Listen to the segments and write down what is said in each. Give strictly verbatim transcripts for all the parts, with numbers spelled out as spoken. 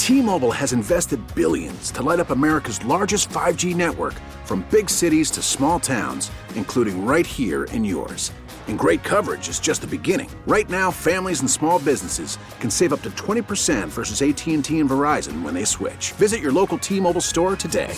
T-Mobile has invested billions to light up America's largest five G network, from big cities to small towns, including right here in yours. And great coverage is just the beginning. Right now, families and small businesses can save up to twenty percent versus A T and T and Verizon when they switch. Visit your local T-Mobile store today.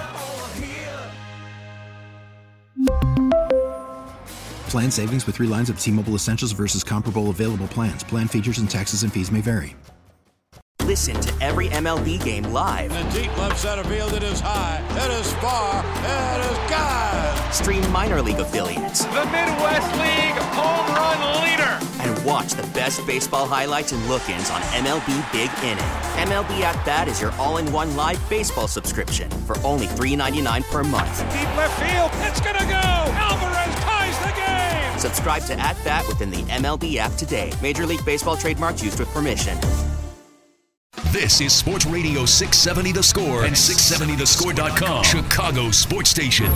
Plan savings with three lines of T-Mobile Essentials versus comparable available plans. Plan features and taxes and fees may vary. Listen to every M L B game live. In the deep left center field, it is high, it is far, it is gone. Stream minor league affiliates. The Midwest League home run leader. And watch the best baseball highlights and look-ins on M L B Big Inning. M L B At Bat is your all-in-one live baseball subscription for only three dollars and ninety-nine cents per month. Deep left field, it's gonna go. Alvarez ties the game. Subscribe to At Bat within the M L B app today. Major League Baseball trademarks used with permission. This is Sports Radio six seventy The Score and six seventy the score dot com, Chicago sports station.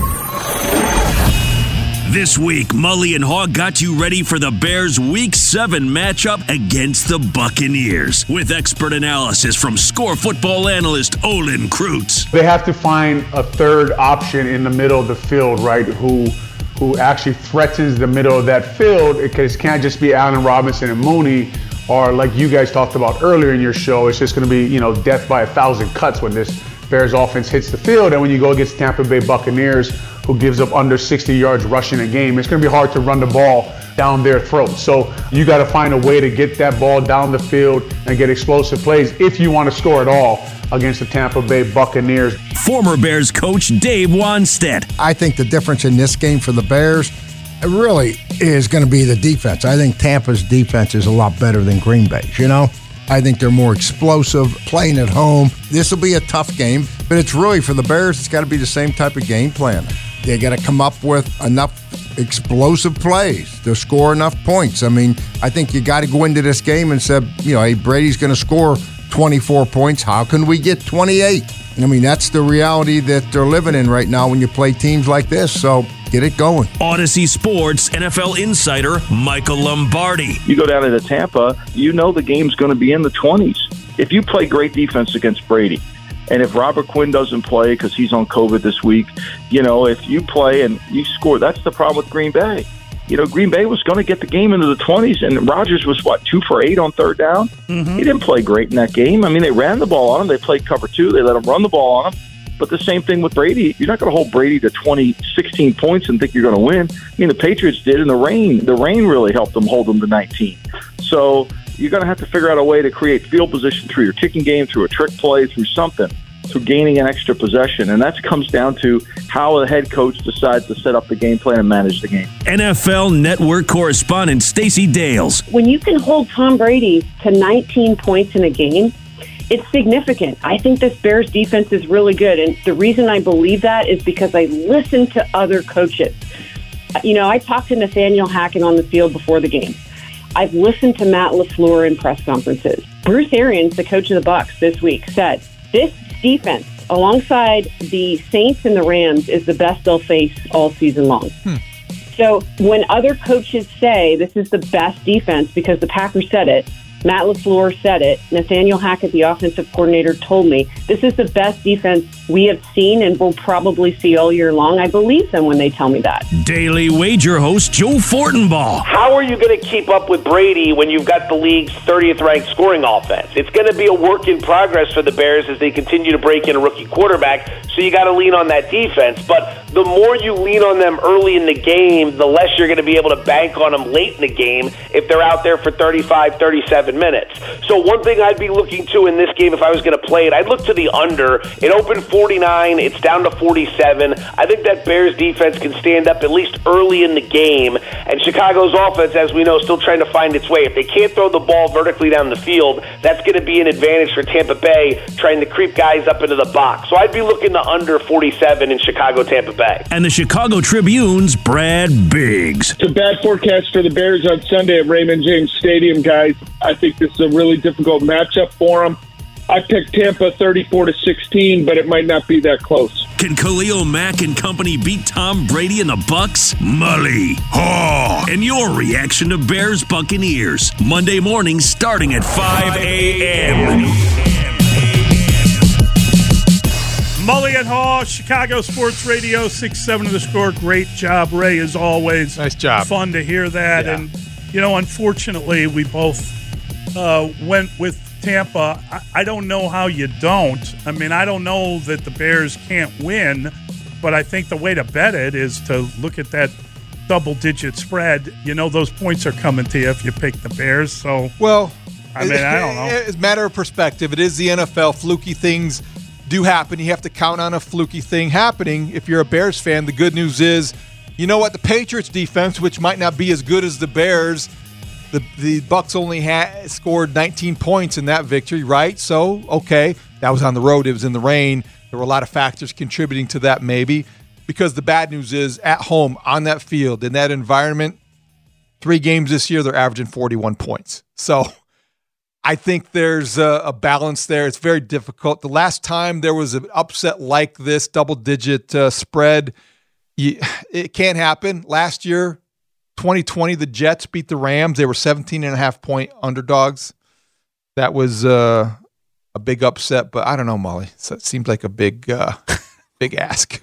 This week, Mully and Hawk got you ready for the Bears' Week seven matchup against the Buccaneers with expert analysis from Score football analyst Olin Kreutz. They have to find a third option in the middle of the field, right, who who actually threatens the middle of that field. It can't just be Allen Robinson and Mooney, or like you guys talked about earlier in your show, it's just going to be, you know, death by a thousand cuts when this Bears offense hits the field. And when you go against Tampa Bay Buccaneers, who gives up under sixty yards rushing a game, it's going to be hard to run the ball down their throats. So you got to find a way to get that ball down the field and get explosive plays if you want to score at all against the Tampa Bay Buccaneers. Former Bears coach Dave Wannstedt. I think the difference in this game for the Bears really is going to be the defense. I think Tampa's defense is a lot better than Green Bay's, you know? I think they're more explosive, playing at home. This will be a tough game, but it's really, for the Bears, it's got to be the same type of game plan. They got to come up with enough explosive plays to score enough points. I mean, I think you got to go into this game and say, you know, hey, Brady's going to score twenty-four points. How can we get twenty-eight? I mean, that's the reality that they're living in right now when you play teams like this. So get it going. Odyssey Sports N F L insider Michael Lombardi. You go down into Tampa, you know the game's going to be in the twenties. If you play great defense against Brady, and if Robert Quinn doesn't play because he's on COVID this week, you know, if you play and you score, that's the problem with Green Bay. You know, Green Bay was going to get the game into the twenties, and Rodgers was, what, two for eight on third down? Mm-hmm. He didn't play great in that game. I mean, they ran the ball on him. They played cover two. They let him run the ball on him. But the same thing with Brady. You're not going to hold Brady to twenty, sixteen points and think you're going to win. I mean, the Patriots did in the rain. The rain really helped them hold them to nineteen. So you're going to have to figure out a way to create field position through your kicking game, through a trick play, through something, through gaining an extra possession. And that comes down to how the head coach decides to set up the game plan and manage the game. N F L Network correspondent Stacey Dales. When you can hold Tom Brady to nineteen points in a game, it's significant. I think this Bears defense is really good. And the reason I believe that is because I listen to other coaches. You know, I talked to Nathaniel Hackett on the field before the game. I've listened to Matt LaFleur in press conferences. Bruce Arians, the coach of the Bucs this week, said this defense, alongside the Saints and the Rams, is the best they'll face all season long. Hmm. So when other coaches say this is the best defense because the Packers said it, Matt LaFleur said it, Nathaniel Hackett, the offensive coordinator, told me this is the best defense we have seen and will probably see all year long. I believe them when they tell me that. Daily Wager host Joe Fortenbaugh. How are you going to keep up with Brady when you've got the league's thirtieth ranked scoring offense? It's going to be a work in progress for the Bears as they continue to break in a rookie quarterback, so you got to lean on that defense. But the more you lean on them early in the game, the less you're going to be able to bank on them late in the game if they're out there for thirty-five, thirty-seven minutes. So one thing I'd be looking to in this game if I was going to play it, I'd look to the under. It opened forty-nine. It's down to forty-seven. I think that Bears defense can stand up at least early in the game. And Chicago's offense, as we know, is still trying to find its way. If they can't throw the ball vertically down the field, that's going to be an advantage for Tampa Bay trying to creep guys up into the box. So I'd be looking to under forty-seven in Chicago, Tampa Bay. And the Chicago Tribune's Brad Biggs. It's a bad forecast for the Bears on Sunday at Raymond James Stadium, guys. I think this is a really difficult matchup for them. I picked Tampa thirty-four to sixteen, but it might not be that close. Can Khalil Mack and company beat Tom Brady and the Bucs? Mully, Haw, and your reaction to Bears Buccaneers. Monday morning starting at five a.m. Mully and Haw, Chicago Sports Radio, six seventy The Score. Great job, Ray, as always. Nice job. Fun to hear that. Yeah. And, you know, unfortunately, we both uh, went with Tampa. I, I don't know how you don't. I mean, I don't know that the Bears can't win, but I think the way to bet it is to look at that double-digit spread. You know those points are coming to you if you pick the Bears. So, well, I mean, I don't know. It's a matter of perspective. It is the N F L. Fluky things do happen. You have to count on a fluky thing happening. If you're a Bears fan, the good news is, you know what? The Patriots defense, which might not be as good as the Bears, the the Bucs only had scored nineteen points in that victory, right? So, okay, that was on the road. It was in the rain. There were a lot of factors contributing to that, maybe. Because the bad news is, at home, on that field, in that environment, three games this year, they're averaging forty-one points. So I think there's a, a balance there. It's very difficult. The last time there was an upset like this, double-digit uh, spread, you, it can't happen. Last year, twenty twenty, the Jets beat the Rams. They were seventeen and a half point underdogs. That was uh, a big upset, but I don't know, Molly. So it seems like a big, uh, big ask.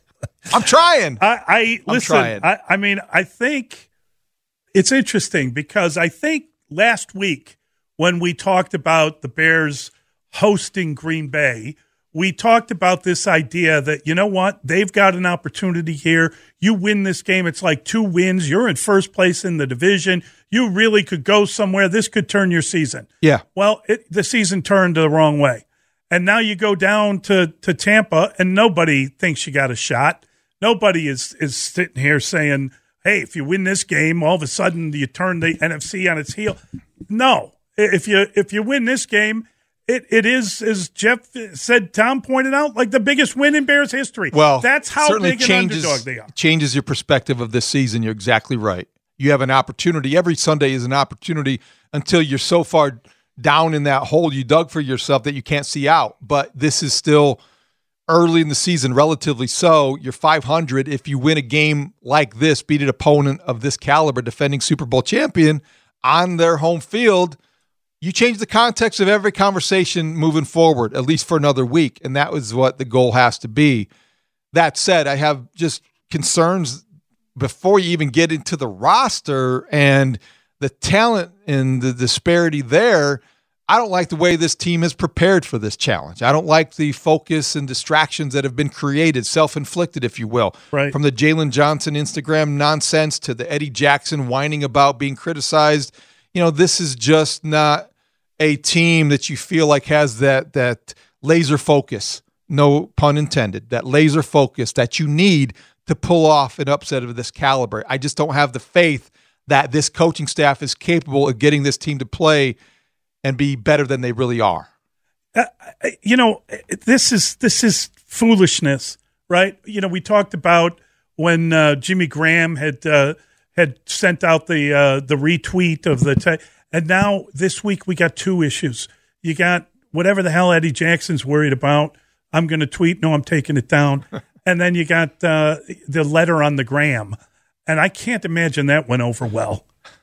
I'm trying. I, I I'm listen. trying. I, I mean, I think it's interesting because I think last week when we talked about the Bears hosting Green Bay, we talked about this idea that, you know what, they've got an opportunity here. You win this game, it's like two wins. You're in first place in the division. You really could go somewhere. This could turn your season. Yeah. Well, it, the season turned the wrong way. And now you go down to, to Tampa, and nobody thinks you got a shot. Nobody is, is sitting here saying, hey, if you win this game, all of a sudden you turn the N F C on its heel. No. If you if you win this game, it, it is, as Jeff said, Tom pointed out, like the biggest win in Bears history. Well, that's how certainly big an changes, underdog they are. Changes your perspective of this season. You're exactly right. You have an opportunity. Every Sunday is an opportunity until you're so far down in that hole you dug for yourself that you can't see out. But this is still early in the season, relatively so. You're five hundred. If you win a game like this, beat an opponent of this caliber, defending Super Bowl champion on their home field, you change the context of every conversation moving forward, at least for another week, and that was what the goal has to be. That said, I have just concerns before you even get into the roster and the talent and the disparity there. I don't like the way this team is prepared for this challenge. I don't like the focus and distractions that have been created, self-inflicted, if you will. Right. From the Jalen Johnson Instagram nonsense to the Eddie Jackson whining about being criticized. You know, this is just not a team that you feel like has that that laser focus, no pun intended, that laser focus that you need to pull off an upset of this caliber. I just don't have the faith that this coaching staff is capable of getting this team to play and be better than they really are. Uh, you know, this is this is foolishness, right? You know, we talked about when uh, Jimmy Graham had uh, had sent out the uh, the retweet of the te- and now this week we got two issues. You got whatever the hell Eddie Jackson's worried about. I'm going to tweet. No, I'm taking it down. And then you got uh, the letter on the gram, and I can't imagine that went over well.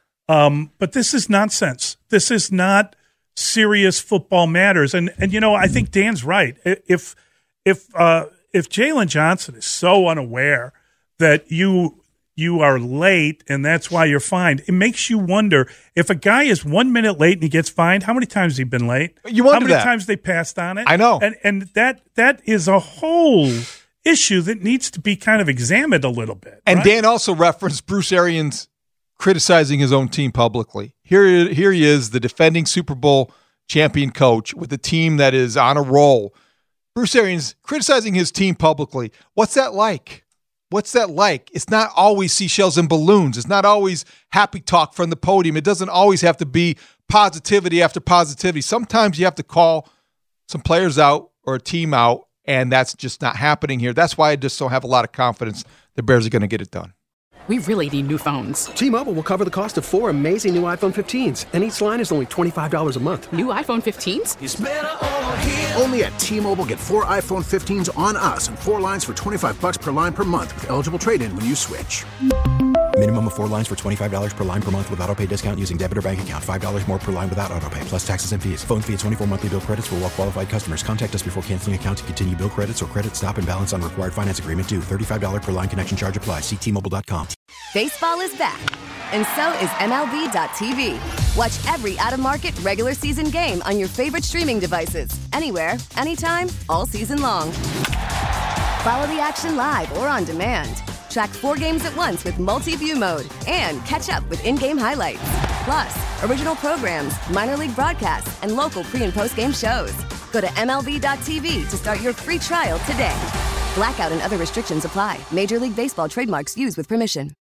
Um, but this is nonsense. This is not serious football matters. And and you know, I think Dan's right. If if uh, if Jalen Johnson is so unaware that you you are late and that's why you're fined, it makes you wonder if a guy is one minute late and he gets fined, how many times has he been late? You wonder how many that. times they passed on it? I know. And and that that is a whole issue that needs to be kind of examined a little bit. And right? Dan also referenced Bruce Arians criticizing his own team publicly. Here, here he is, the defending Super Bowl champion coach with a team that is on a roll. Bruce Arians criticizing his team publicly. What's that like? What's that like? It's not always seashells and balloons. It's not always happy talk from the podium. It doesn't always have to be positivity after positivity. Sometimes you have to call some players out or a team out, and that's just not happening here. That's why I just don't have a lot of confidence the Bears are going to get it done. We really need new phones. T-Mobile will cover the cost of four amazing new iPhone fifteens, and each line is only twenty-five dollars a month. New iPhone fifteens? It's better over here. Only at T-Mobile, get four iPhone fifteens on us and four lines for twenty-five bucks per line per month with eligible trade-in when you switch. Minimum of four lines for twenty-five dollars per line per month with autopay discount using debit or bank account. five dollars more per line without autopay, plus taxes and fees. Phone fee at twenty-four monthly bill credits for well qualified customers. Contact us before canceling account to continue bill credits or credit stop and balance on required finance agreement due. thirty-five dollars per line connection charge applies. See T Mobile dot com. Baseball is back, and so is M L B dot T V. Watch every out-of-market regular season game on your favorite streaming devices. Anywhere, anytime, all season long. Follow the action live or on demand. Track four games at once with multi-view mode and catch up with in-game highlights. Plus, original programs, minor league broadcasts, and local pre- and post-game shows. Go to M L B dot T V to start your free trial today. Blackout and other restrictions apply. Major League Baseball trademarks used with permission.